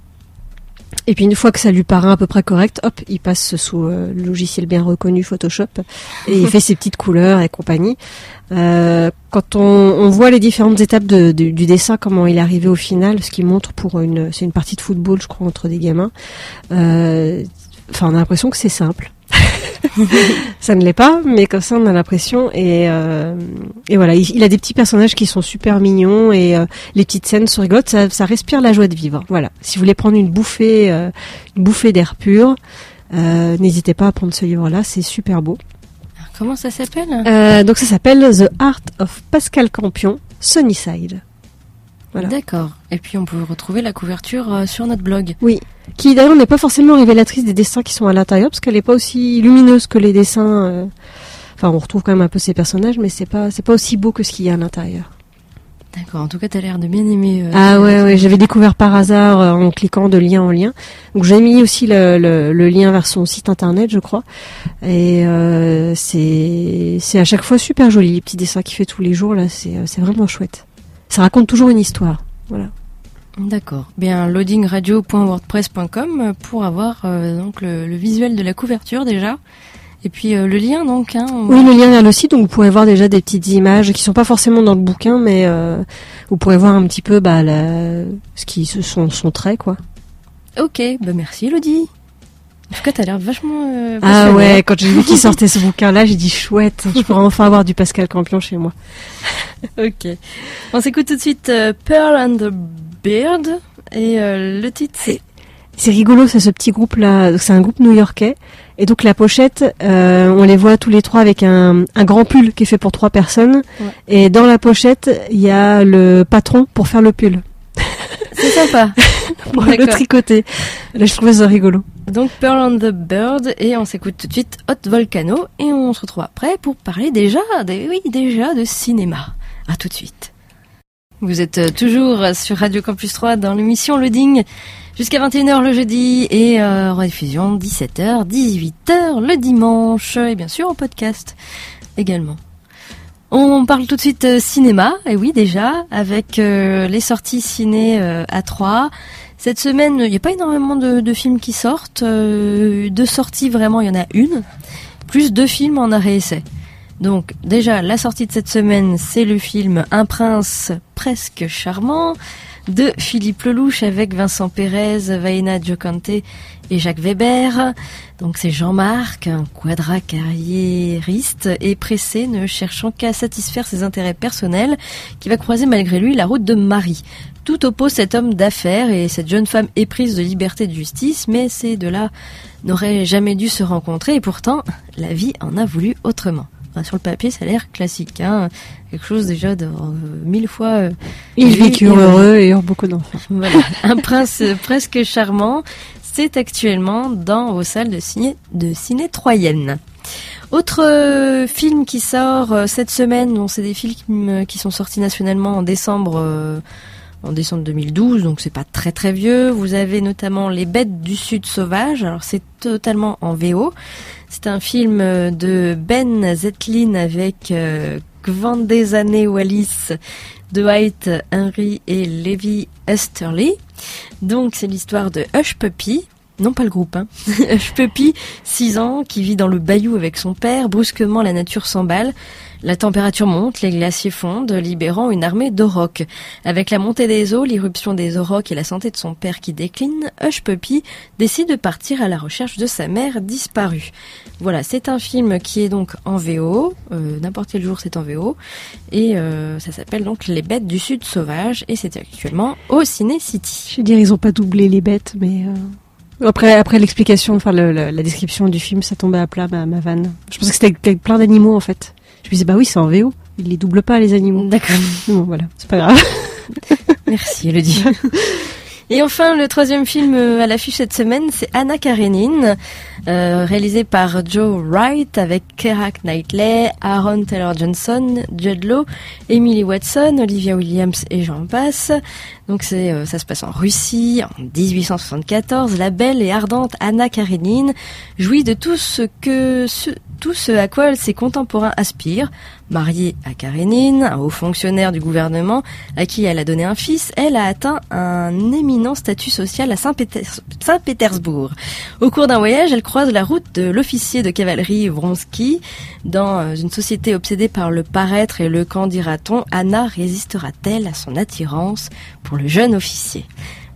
S9: Et puis une fois que ça lui paraît à peu près correct, hop, il passe sous euh, le logiciel bien reconnu Photoshop et il fait ses petites couleurs et compagnie. Euh, quand on, on voit les différentes étapes de, de, du dessin, comment il est arrivé au final, ce qu'il montre pour une, c'est une partie de football, je crois, entre des gamins. Euh, enfin, on a l'impression que c'est simple. Ça ne l'est pas, mais comme ça on a l'impression. Et, euh, et voilà, il, il a des petits personnages qui sont super mignons et euh, les petites scènes sont rigolotes. Ça, ça respire la joie de vivre. Voilà. Si vous voulez prendre une bouffée, euh, une bouffée d'air pur, euh, n'hésitez pas à prendre ce livre-là. C'est super beau.
S8: Comment ça s'appelle ?
S9: euh, Donc ça s'appelle The Art of Pascal Campion, Sunnyside. Voilà.
S8: D'accord. Et puis on peut retrouver la couverture euh, sur notre blog.
S9: Oui. Qui d'ailleurs n'est pas forcément révélatrice des dessins qui sont à l'intérieur, parce qu'elle n'est pas aussi lumineuse que les dessins. Euh... Enfin, on retrouve quand même un peu ces personnages, mais c'est pas c'est pas aussi beau que ce qu'il y a à l'intérieur.
S8: D'accord. En tout cas, t'as l'air de bien aimer. Euh,
S9: ah ouais, ouais. J'avais découvert par hasard euh, en cliquant de lien en lien. Donc j'ai mis aussi le, le, le lien vers son site internet, je crois. Et euh, c'est c'est à chaque fois super joli. Les petits dessins qu'il fait tous les jours là, c'est c'est vraiment chouette. Ça raconte toujours une histoire. Voilà.
S8: D'accord. Bien, loading radio point wordpress point com pour avoir euh, donc le, le visuel de la couverture déjà. Et puis euh, le lien donc. Hein, on...
S9: Oui, le lien vers le site, donc vous pourrez voir déjà des petites images qui sont pas forcément dans le bouquin, mais euh, vous pourrez voir un petit peu bah, la... ce qui son, son trait quoi.
S8: Ok, bah merci Elodie. En tout cas, t'as l'air vachement. Euh,
S9: ah ouais, quand j'ai vu qu'il sortait ce bouquin-là, j'ai dit chouette, je pourrais enfin avoir du Pascal Campion chez moi.
S8: Ok. On s'écoute tout de suite euh, Pearl and the Beard et euh, le titre c'est.
S9: C'est rigolo, c'est ce petit groupe-là. C'est un groupe new-yorkais. Et donc la pochette, euh, on les voit tous les trois avec un, un grand pull qui est fait pour trois personnes. Ouais. Et dans la pochette, il y a le patron pour faire le pull.
S8: C'est sympa.
S9: Pour le tricoter. Là, je trouvais ça rigolo.
S8: Donc Pearl and the Bird et on s'écoute tout de suite Hot Volcano et on se retrouve après pour parler déjà, de, oui déjà de cinéma. À tout de suite. Vous êtes toujours sur Radio Campus trois dans l'émission Loading jusqu'à vingt et une heures le jeudi et euh, rediffusion dix-sept heures, dix-huit heures le dimanche et bien sûr en podcast également. On parle tout de suite euh, cinéma, et oui déjà, avec euh, les sorties ciné euh, à trois. Cette semaine, il n'y a pas énormément de, de films qui sortent. Euh, de sorties, vraiment, il y en a une. Plus deux films en arrêt-essai. Donc déjà, la sortie de cette semaine, c'est le film Un prince presque charmant de Philippe Lelouch avec Vincent Pérez, Vaina Giocante et Jacques Weber. Donc c'est Jean-Marc, un quadra-carriériste et pressé, ne cherchant qu'à satisfaire ses intérêts personnels, qui va croiser malgré lui la route de Marie. Tout oppose cet homme d'affaires et cette jeune femme éprise de liberté et de justice, mais ces deux-là n'auraient jamais dû se rencontrer et pourtant la vie en a voulu autrement. Enfin, sur le papier, ça a l'air classique, hein. Quelque chose déjà de euh, mille fois. Euh,
S9: Ils vécurent heureux et eurent beaucoup d'enfants.
S8: Voilà, Un prince presque charmant, c'est actuellement dans vos salles de ciné, de ciné troyennes. Autre euh, film qui sort euh, cette semaine, bon, c'est des films qui sont sortis nationalement en décembre. Euh, en décembre deux mille douze, donc c'est pas très très vieux. Vous avez notamment Les Bêtes du Sud sauvages. Alors c'est totalement en V O. C'est un film de Ben Zetlin avec euh, Gwendolyn Wallis, Dwight Henry et Levi Easterly. Donc c'est l'histoire de Hush Puppy. Non, pas le groupe, hein. Hush Puppy, six ans, qui vit dans le bayou avec son père. Brusquement, la nature s'emballe. La température monte, les glaciers fondent, libérant une armée d'aurochs. Avec la montée des eaux, l'irruption des aurochs et la santé de son père qui décline, Hush Puppy décide de partir à la recherche de sa mère disparue. Voilà, c'est un film qui est donc en V O. Euh, n'importe quel jour, c'est en V O. Et euh, ça s'appelle donc Les Bêtes du Sud sauvages. Et c'est actuellement au Ciné City.
S9: Je veux dire, ils ont pas doublé les bêtes, mais... Euh... Après, après l'explication, enfin le, le, la description du film, ça tombait à plat ma, ma vanne. Je pensais que c'était avec plein d'animaux en fait. Je me disais bah oui, c'est en V O, ils les doublent pas les animaux.
S8: D'accord.
S9: Bon voilà, c'est pas grave.
S8: Merci Elodie. Et enfin, le troisième film à l'affiche cette semaine, c'est Anna Karenine, euh, réalisé par Joe Wright avec Keira Knightley, Aaron Taylor-Johnson, Jude Law, Emily Watson, Olivia Williams et j'en passe. Donc c'est, euh, ça se passe en Russie, en dix-huit cent soixante-quatorze. La belle et ardente Anna Karenine jouit de tout ce que ce, tout ce à quoi ses contemporains aspirent. Mariée à Karenine, un haut fonctionnaire du gouvernement à qui elle a donné un fils, elle a atteint un éminent statut social à Saint-Pétersbourg. Au cours d'un voyage, elle croise la route de l'officier de cavalerie Vronsky. Dans une société obsédée par le paraître et le qu'en dira-t-on, Anna résistera-t-elle à son attirance pour le jeune officier ?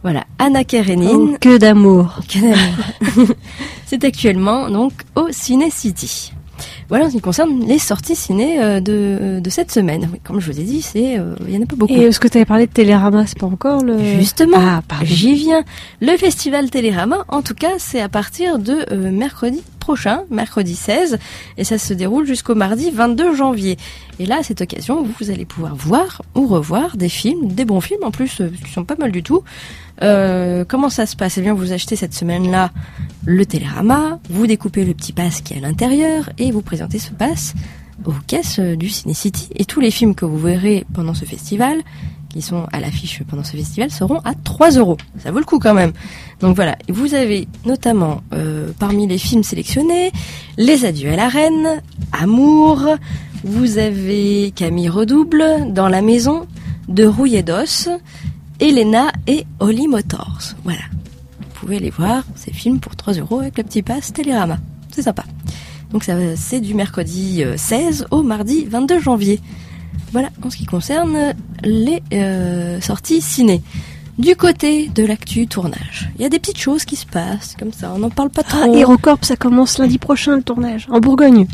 S8: Voilà, Anna Karenine.
S9: Oh, que d'amour.
S8: Que d'amour. C'est actuellement donc au Ciné City. Voilà en ce qui concerne les sorties ciné euh, de, de cette semaine. Oui, comme je vous ai dit, c'est euh, il y en a pas beaucoup.
S9: Et est-ce que tu avais parlé de Télérama, c'est pas encore le...
S8: Justement,
S9: ah, pardon.
S8: J'y viens. Le festival Télérama, en tout cas, c'est à partir de euh, mercredi prochain, mercredi seize, et ça se déroule jusqu'au mardi vingt-deux janvier. Et là, à cette occasion, vous allez pouvoir voir ou revoir des films, des bons films en plus, euh, qui sont pas mal du tout. Euh, comment ça se passe? Eh bien, vous achetez cette semaine-là le Télérama, vous découpez le petit pass qui est à l'intérieur et vous présentez ce pass aux caisses du Ciné City. Et tous les films que vous verrez pendant ce festival, qui sont à l'affiche pendant ce festival, seront à trois euros. Ça vaut le coup quand même. Donc voilà, vous avez notamment euh, parmi les films sélectionnés Les Adieux à la Reine, Amour, vous avez Camille Redouble, Dans la maison, De rouille et d'os, Elena et Holly Motors. Voilà. Vous pouvez aller voir ces films pour trois euros avec le petit pass Télérama. C'est sympa. Donc ça, c'est du mercredi seize au mardi vingt-deux janvier. Voilà, en ce qui concerne les euh, sorties ciné. Du côté de l'actu tournage, il y a des petites choses qui se passent, comme ça, on n'en parle pas trop.
S9: Ah, HeroCorp, ça commence lundi prochain, le tournage, en Bourgogne.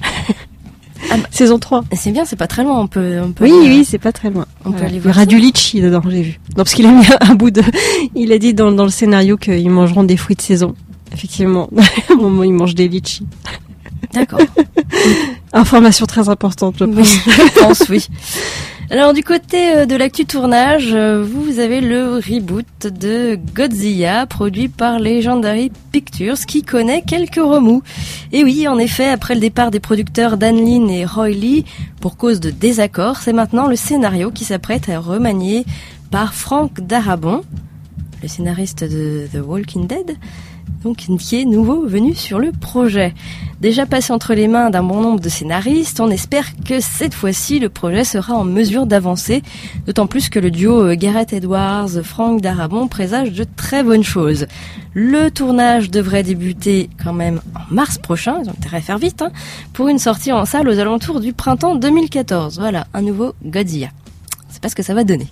S9: Ah bah, saison trois.
S8: C'est bien, c'est pas très loin, on peut... On peut
S9: oui,
S8: aller,
S9: oui, c'est pas très loin.
S8: On
S9: voilà.
S8: peut aller
S9: Il y
S8: voir
S9: aura
S8: ça.
S9: du litchi dedans, j'ai vu. Non, parce qu'il a mis un bout de... Il a dit dans, dans le scénario qu'ils mangeront des fruits de saison. Effectivement, à un moment, ils mangent des litchis.
S8: D'accord.
S9: Information très importante, je pense.
S8: Oui, je pense, oui. Alors du côté de l'actu tournage, vous avez le reboot de Godzilla produit par Legendary Pictures qui connaît quelques remous. Et oui, en effet, après le départ des producteurs Dan Lin et Roy Lee pour cause de désaccords, c'est maintenant le scénario qui s'apprête à remanier par Frank Darabont, le scénariste de The Walking Dead, donc qui est nouveau venu sur le projet. Déjà passé entre les mains d'un bon nombre de scénaristes, on espère que cette fois-ci le projet sera en mesure d'avancer, d'autant plus que le duo Gareth Edwards-Frank Darabont présage de très bonnes choses. Le tournage devrait débuter quand même en mars prochain, ils ont intérêt à faire vite, hein, pour une sortie en salle aux alentours du printemps deux mille quatorze. Voilà, un nouveau Godzilla. C'est pas ce que ça va donner.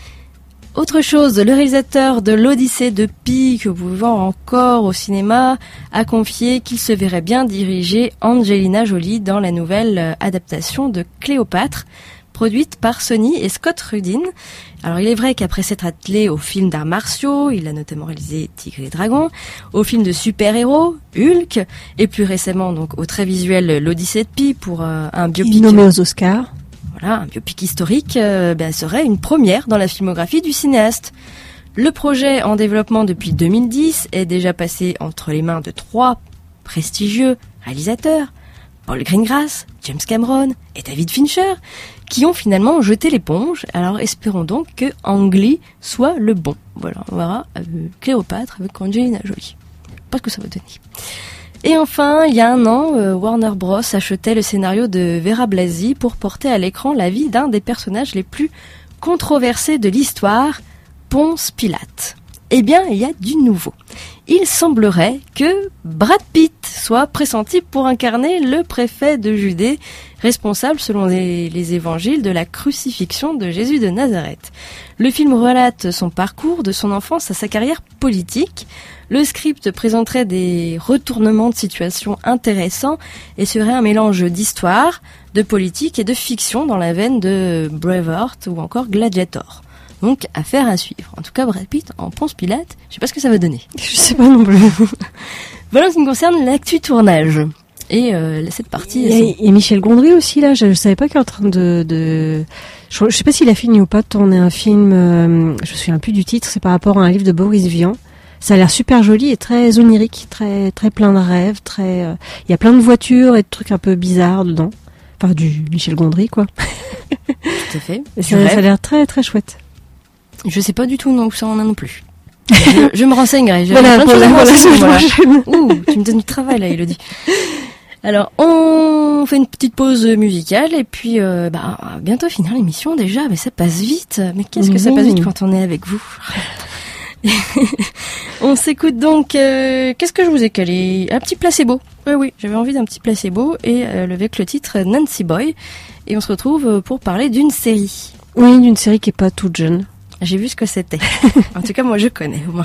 S8: Autre chose, le réalisateur de l'Odyssée de Pi, que vous pouvez voir encore au cinéma, a confié qu'il se verrait bien diriger Angelina Jolie dans la nouvelle adaptation de Cléopâtre, produite par Sony et Scott Rudin. Alors il est vrai qu'après s'être attelé aux films d'arts martiaux, il a notamment réalisé Tigre et Dragon, aux films de super-héros, Hulk, et plus récemment donc au très visuel l'Odyssée de Pi pour euh, un biopic.
S9: Il est nommé aux Oscars.
S8: Voilà, un biopic historique euh, ben, serait une première dans la filmographie du cinéaste. Le projet, en développement depuis deux mille dix, est déjà passé entre les mains de trois prestigieux réalisateurs, Paul Greengrass, James Cameron et David Fincher, qui ont finalement jeté l'éponge. Alors espérons donc que Ang Lee soit le bon. Voilà, on verra euh, Cléopâtre avec Angelina Jolie. Pas ce que ça va donner. Et enfin, il y a un an, euh, Warner Bros achetait le scénario de Vera Blasi pour porter à l'écran la vie d'un des personnages les plus controversés de l'histoire, Ponce Pilate. Eh bien, il y a du nouveau. Il semblerait que Brad Pitt soit pressenti pour incarner le préfet de Judée, responsable selon les, les évangiles de la crucifixion de Jésus de Nazareth. Le film relate son parcours de son enfance à sa carrière politique. Le script présenterait des retournements de situation intéressants et serait un mélange d'histoire, de politique et de fiction dans la veine de Braveheart ou encore Gladiator. Donc, affaire à suivre. En tout cas, Brad Pitt en Ponce Pilate, je sais pas ce que ça va donner.
S9: Je sais pas non plus.
S8: Voilà en ce qui concerne l'actu tournage. Et euh, cette partie...
S9: Il y a, et Michel Gondry aussi, là, je, je savais pas qu'il est en train de... de... Je, je sais pas s'il a fini ou pas de tourner un film, euh, je me souviens plus du titre, c'est par rapport à un livre de Boris Vian. Ça a l'air super joli et très onirique, très très plein de rêves, très... Euh, il y a plein de voitures et de trucs un peu bizarres dedans. Enfin, du Michel Gondry, quoi.
S8: Tout à fait.
S9: Et ça, ça a l'air très très chouette.
S8: Je sais pas du tout non, où ça en a non plus. Je, je me renseignerai. J'ai
S9: voilà,
S8: plein de
S9: pour
S8: choses
S9: la,
S8: à
S9: voilà,
S8: renseigner, voilà.
S9: prochaine.
S8: Ouh, tu me donnes du travail là, Elodie. Alors, on fait une petite pause musicale et puis euh, bah, on va bientôt finir l'émission déjà. Mais ça passe vite. Mais qu'est-ce que
S9: oui.
S8: ça passe vite quand on est avec vous? On s'écoute donc. Euh, qu'est-ce que je vous ai calé? Un petit placebo. Oui, oui, j'avais envie d'un petit placebo et euh, avec le titre Nancy Boy. Et on se retrouve pour parler d'une série.
S9: Oui, d'une série qui est pas toute jeune.
S8: J'ai vu ce que c'était. En tout cas, moi, je connais, au moins.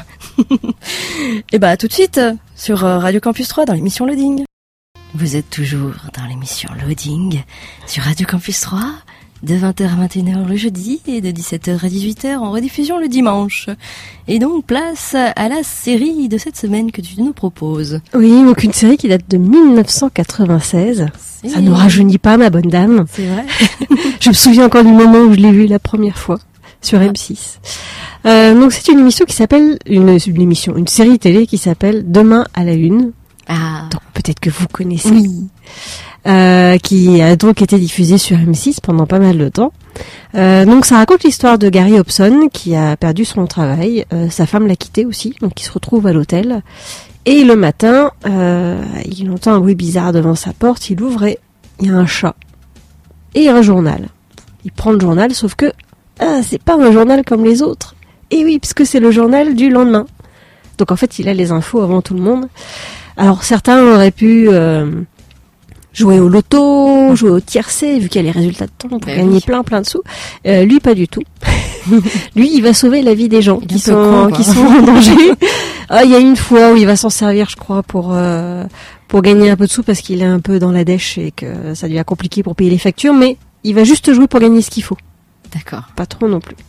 S8: Et bah, tout de suite, sur Radio Campus trois, dans l'émission Loading. Vous êtes toujours dans l'émission Loading, sur Radio Campus trois, de vingt heures à vingt et une heures le jeudi, et de dix-sept heures à dix-huit heures en rediffusion le dimanche. Et donc, place à la série de cette semaine que tu nous proposes.
S9: Oui, donc une série qui date de dix-neuf cent quatre-vingt-seize. C'est... Ça ne nous rajeunit pas, ma bonne dame.
S8: C'est vrai.
S9: Je me souviens encore du moment où je l'ai vue la première fois. Sur M six. Euh, donc c'est une émission qui s'appelle une, une émission, une série télé qui s'appelle Demain à la une.
S8: Ah.
S9: Donc peut-être que vous connaissez.
S8: Oui.
S9: Euh, qui a donc été diffusée sur M six pendant pas mal de temps. Euh, donc ça raconte l'histoire de Gary Hobson qui a perdu son travail. Euh, sa femme l'a quitté aussi, donc il se retrouve à l'hôtel. Et le matin, euh, il entend un bruit bizarre devant sa porte. Il ouvre et il y a un chat et un journal. Il prend le journal, sauf que ah, c'est pas un journal comme les autres. Et oui, puisque c'est le journal du lendemain. Donc en fait, il a les infos avant tout le monde. Alors certains auraient pu euh, jouer au loto, jouer au tiercé, vu qu'il y a les résultats de temps pour ben gagner oui. plein plein de sous. Euh, lui, pas du tout. Lui, il va sauver la vie des gens qui sont, con, qui sont en danger. Ah, il y a une fois où il va s'en servir, je crois, pour euh, pour gagner un peu de sous parce qu'il est un peu dans la dèche et que ça devient compliqué pour payer les factures. Mais il va juste jouer pour gagner ce qu'il faut.
S8: D'accord.
S9: Pas trop non plus.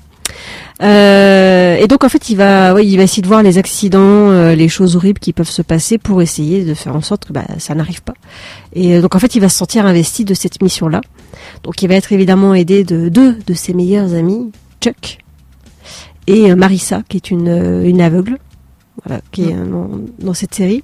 S9: Euh, et donc en fait il va, ouais, il va essayer de voir les accidents, euh, les choses horribles qui peuvent se passer pour essayer de faire en sorte que bah, ça n'arrive pas. Et euh, donc en fait il va se sentir investi de cette mission-là. Donc il va être évidemment aidé de deux de ses meilleurs amis, Chuck et euh, Marissa, qui est une euh, une aveugle, voilà, qui est euh, dans, dans cette série.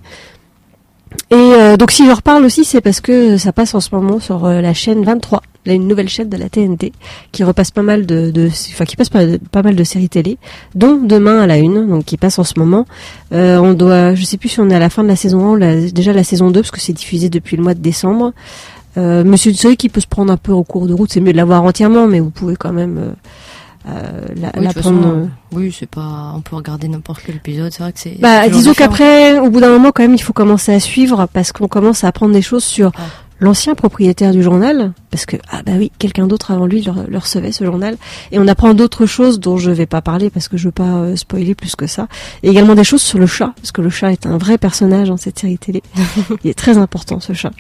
S9: Et euh, donc si je reparle aussi, c'est parce que ça passe en ce moment sur euh, la chaîne vingt-trois. Là, une nouvelle chaîne de la T N T qui repasse pas mal de, de enfin qui passe pas, pas mal de séries télé, dont Demain à la une, donc qui passe en ce moment. Euh, on doit, je sais plus si on est à la fin de la saison un ou la, déjà la saison deux parce que c'est diffusé depuis le mois de décembre. Euh, mais c'est une série qui peut se prendre un peu au cours de route. C'est mieux de la voir entièrement, mais vous pouvez quand même euh, euh, la,
S8: oui,
S9: la
S8: façon,
S9: prendre. Euh...
S8: Oui, c'est pas, on peut regarder n'importe quel épisode. C'est vrai que c'est.
S9: Bah,
S8: c'est
S9: disons
S8: différent.
S9: qu'après, au bout d'un moment, quand même, il faut commencer à suivre parce qu'on commence à apprendre des choses sur. Ah. L'ancien propriétaire du journal, parce que, ah bah oui, quelqu'un d'autre avant lui le, le recevait, ce journal, et on apprend d'autres choses dont je vais pas parler parce que je veux pas euh, spoiler plus que ça, et également des choses sur le chat, parce que le chat est un vrai personnage dans cette série télé. Il est très important, ce chat.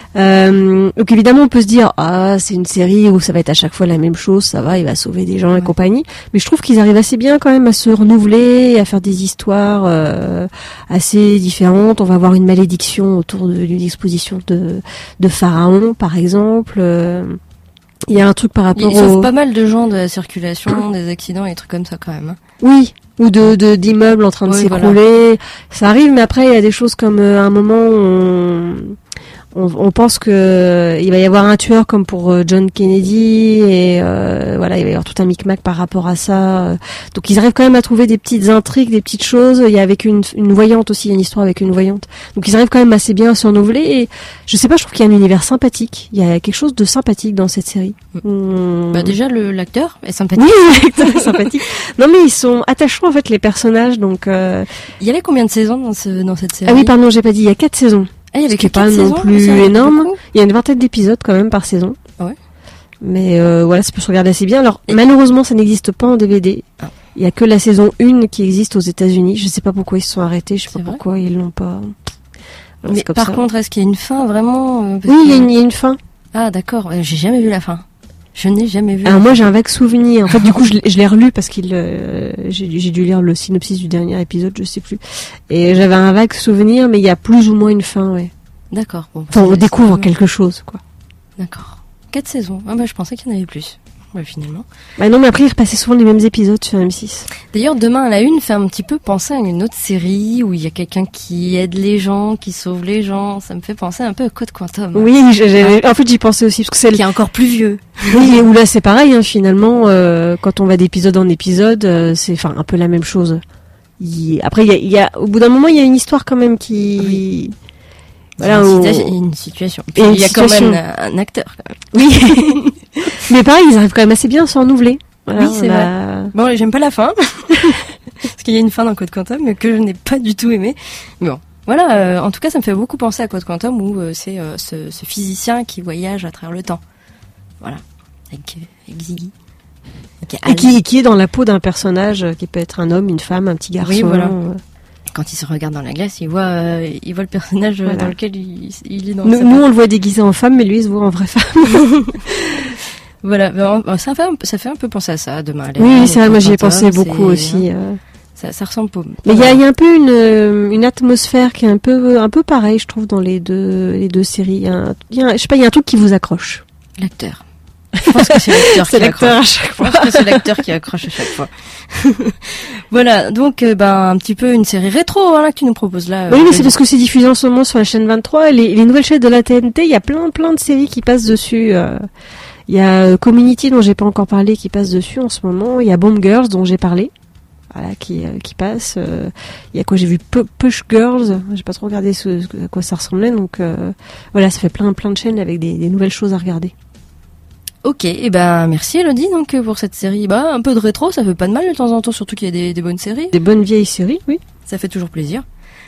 S9: Euh, donc évidemment, on peut se dire, ah, c'est une série où ça va être à chaque fois la même chose, ça va, il va sauver des gens ouais. et compagnie, mais je trouve qu'ils arrivent assez bien quand même à se renouveler, à faire des histoires euh, assez différentes. On va avoir une malédiction autour de, d'une exposition de, de Pharaon, par exemple. Euh, il y a un truc par rapport
S8: Ils sauvent
S9: au...
S8: pas mal de gens de la circulation, des accidents et des trucs comme ça quand même. Hein.
S9: Oui, ou de, de d'immeubles en train de oui, s'écrouler. Voilà. Ça arrive, mais après il y a des choses comme euh, à un moment on, on, on pense que euh, il va y avoir un tueur comme pour euh, John Kennedy et euh, voilà, il va y avoir tout un micmac par rapport à ça. Donc ils arrivent quand même à trouver des petites intrigues, des petites choses. Il y a avec une, une voyante aussi, il y a une histoire avec une voyante. Donc ils arrivent quand même assez bien à se renouveler et je sais pas, je trouve qu'il y a un univers sympathique. Il y a quelque chose de sympathique dans cette série. Mmh.
S8: Bah déjà le l'acteur est sympathique.
S9: Oui, l'acteur est sympathique. Non mais ils sont attachants en fait les personnages donc. Euh...
S8: Il y avait combien de saisons dans ce dans cette série?
S9: Ah oui pardon, j'ai pas dit. Il y a quatre saisons.
S8: Ah, il y avait
S9: que pas non plus énorme. Il y a une vingtaine d'épisodes quand même par saison.
S8: Ouais.
S9: Mais euh, voilà, ça peut se regarder assez bien. Alors et malheureusement, ça n'existe pas en D V D. Ah. Il y a que la saison un qui existe aux États-Unis. Je sais pas pourquoi ils se sont arrêtés. Je sais
S8: c'est
S9: pas
S8: vrai
S9: pourquoi ils l'ont pas.
S8: Alors, mais par ça. contre, est-ce qu'il y a une fin vraiment euh,
S9: Oui, il y, que... y a une fin.
S8: Ah d'accord. J'ai jamais vu la fin. Je n'ai jamais vu.
S9: Alors moi j'ai un vague souvenir. En fait du coup je, je l'ai relu parce qu'il euh, j'ai, j'ai dû lire le synopsis du dernier épisode, je sais plus. Et j'avais un vague souvenir, mais il y a plus ou moins une fin, ouais.
S8: D'accord. Bon,
S9: enfin, on découvre quelque chose, quoi.
S8: D'accord. Quatre saisons. Ah bah je pensais qu'il y en avait plus. Ouais, finalement.
S9: Bah non, mais après il repassait souvent les mêmes épisodes sur M six.
S8: D'ailleurs, Demain à la une fait un petit peu penser à une autre série où il y a quelqu'un qui aide les gens, qui sauve les gens. Ça me fait penser un peu à Code Quantum.
S9: Oui, j'ai, j'ai, en fait j'y pensais aussi parce que c'est
S8: qui est encore plus vieux.
S9: Oui, et où là c'est pareil. Hein, finalement, euh, quand on va d'épisode en épisode, euh, c'est enfin un peu la même chose. Il... Après, il y a, il y a, au bout d'un moment, il y a une histoire quand même qui.
S8: Oui.
S9: Voilà,
S8: il y a une,
S9: où...
S8: situa- une situation. Puis
S9: et
S8: il y a
S9: situation.
S8: quand même un, un acteur. Quand même.
S9: Oui. Mais pareil, ils arrivent quand même assez bien à se renouveler. Voilà,
S8: oui, c'est
S9: a...
S8: vrai. Bon, j'aime pas la fin. Parce qu'il y a une fin dans Code Quantum, mais que je n'ai pas du tout aimé. Mais bon. Voilà, euh, en tout cas, ça me fait beaucoup penser à Code Quantum où euh, c'est euh, ce, ce physicien qui voyage à travers le temps. Voilà. Avec, avec Ziggy.
S9: Et qui, qui est dans la peau d'un personnage qui peut être un homme, une femme, un petit garçon.
S8: Oui, voilà. Quand il se regarde dans la glace, il voit, euh, il voit le personnage voilà. dans lequel il, il est dans
S9: nous, nous on le voit déguisé en femme, mais lui il se voit en vraie femme.
S8: Voilà, ça fait, un, ça fait un peu penser à ça, Demain.
S9: Oui, oui c'est vrai, moi j'y ai pensé beaucoup aussi. Euh...
S8: Ça, ça ressemble pas.
S9: Mais il y a, y a un peu une, une atmosphère qui est un peu, un peu pareille, je trouve, dans les deux, les deux séries. Il y a, un, y a, je sais pas, il y a un truc qui vous accroche.
S8: L'acteur. Je pense que c'est l'acteur qui
S9: l'acteur
S8: accroche.
S9: À chaque fois.
S8: Je pense que c'est l'acteur qui accroche à chaque fois. Voilà, donc euh, ben un petit peu une série rétro hein, que tu nous proposes là.
S9: Oui,
S8: euh,
S9: mais c'est parce que c'est diffusé en ce moment sur la chaîne vingt-trois. Les, les nouvelles chaînes de la T N T, il y a plein, plein de séries qui passent dessus. Euh, il y a euh, Community dont j'ai pas encore parlé qui passe dessus en ce moment. Il y a Bomb Girls dont j'ai parlé. Voilà, qui euh, qui passe. Il euh, y a quoi, j'ai vu P- Push Girls. J'ai pas trop regardé ce, ce, à quoi ça ressemblait. Donc euh, voilà, ça fait plein, plein de chaînes avec des, des nouvelles choses à regarder.
S8: Ok, et ben merci Elodie donc pour cette série. Bah un peu de rétro, ça fait pas de mal de temps en temps, surtout qu'il y a des, des bonnes séries.
S9: Des bonnes vieilles séries, oui.
S8: Ça fait toujours plaisir.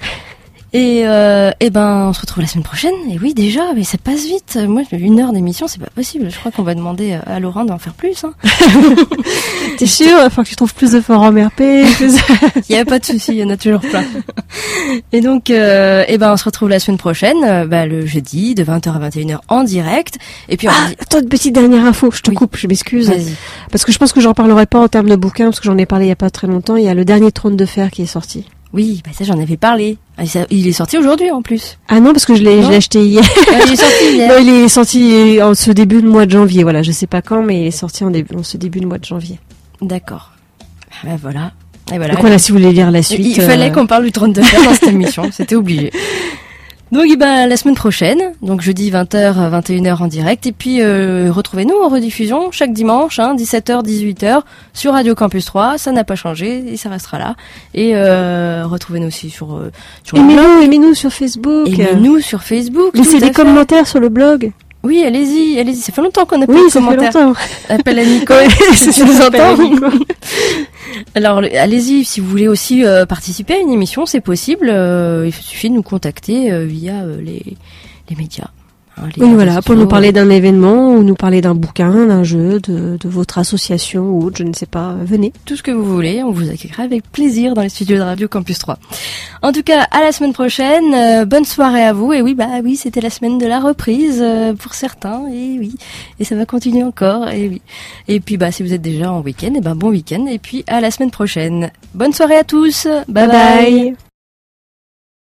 S8: Et euh, et ben on se retrouve la semaine prochaine. Et oui déjà, mais ça passe vite. Moi une heure d'émission, c'est pas possible. Je crois qu'on va demander à Laurent d'en faire plus. Hein.
S9: T'es sûr? Il faut que tu trouves plus de forums R P. Plus...
S8: Il y a pas de souci, il y en a toujours plein. Et donc euh, et ben on se retrouve la semaine prochaine, euh, bah, le jeudi de vingt heures à vingt et une heures en direct. Et puis on
S9: ah,
S8: dit...
S9: attends une petite dernière info. Je te
S8: oui.
S9: coupe, je m'excuse.
S8: Vas-y.
S9: Parce que je pense que j'en parlerai pas en termes de bouquin parce que j'en ai parlé il y a pas très longtemps. Il y a le dernier Trône de Fer qui est sorti.
S8: Oui, bah ça j'en avais parlé. Il est sorti aujourd'hui en plus.
S9: Ah non, parce que je l'ai, je l'ai acheté hier.
S8: Ah, il est sorti hier.
S9: Non, il est sorti en ce début de mois de janvier. Voilà, je sais pas quand, mais il est sorti en, début, en ce début de mois de janvier.
S8: D'accord. Ben voilà. Et voilà.
S9: Donc voilà, si vous voulez lire la suite.
S8: Il, il fallait euh... qu'on parle du Trône de Fer dans cette émission, c'était obligé. Donc eh ben la semaine prochaine, donc jeudi vingt heures à vingt et une heures en direct, et puis euh, retrouvez-nous en rediffusion chaque dimanche, hein, dix-sept heures dix-huit heures sur Radio Campus trois, ça n'a pas changé et ça restera là. Et euh, retrouvez-nous aussi sur euh, sur
S9: aimez-nous, aimez-nous sur Facebook.
S8: Aimez-nous sur Facebook.
S9: Laissez des commentaires sur le blog.
S8: Oui, allez-y, allez-y. Ça fait longtemps qu'on n'a pas
S9: oui,
S8: de commentaires.
S9: Oui, ça fait longtemps.
S8: Appel à Nico.
S9: C'est ce que
S8: Alors, allez-y, si vous voulez aussi euh, participer à une émission, c'est possible. Euh, il suffit de nous contacter euh, via euh, les, les médias. Hein, les
S9: oui, voilà, pour
S8: sociaux,
S9: nous parler d'un événement ou nous parler d'un bouquin, d'un jeu, de, de votre association ou autre, je ne sais pas. Venez.
S8: Tout ce que vous voulez, on vous accueillera avec plaisir dans les studios de Radio Campus trois. En tout cas, à la semaine prochaine. Euh, bonne soirée à vous. Et oui, bah oui, c'était la semaine de la reprise euh, pour certains. Et oui, et ça va continuer encore. Et oui. Et puis, bah si vous êtes déjà en week-end, et ben bon week-end. Et puis à la semaine prochaine. Bonne soirée à tous. Bye bye. bye.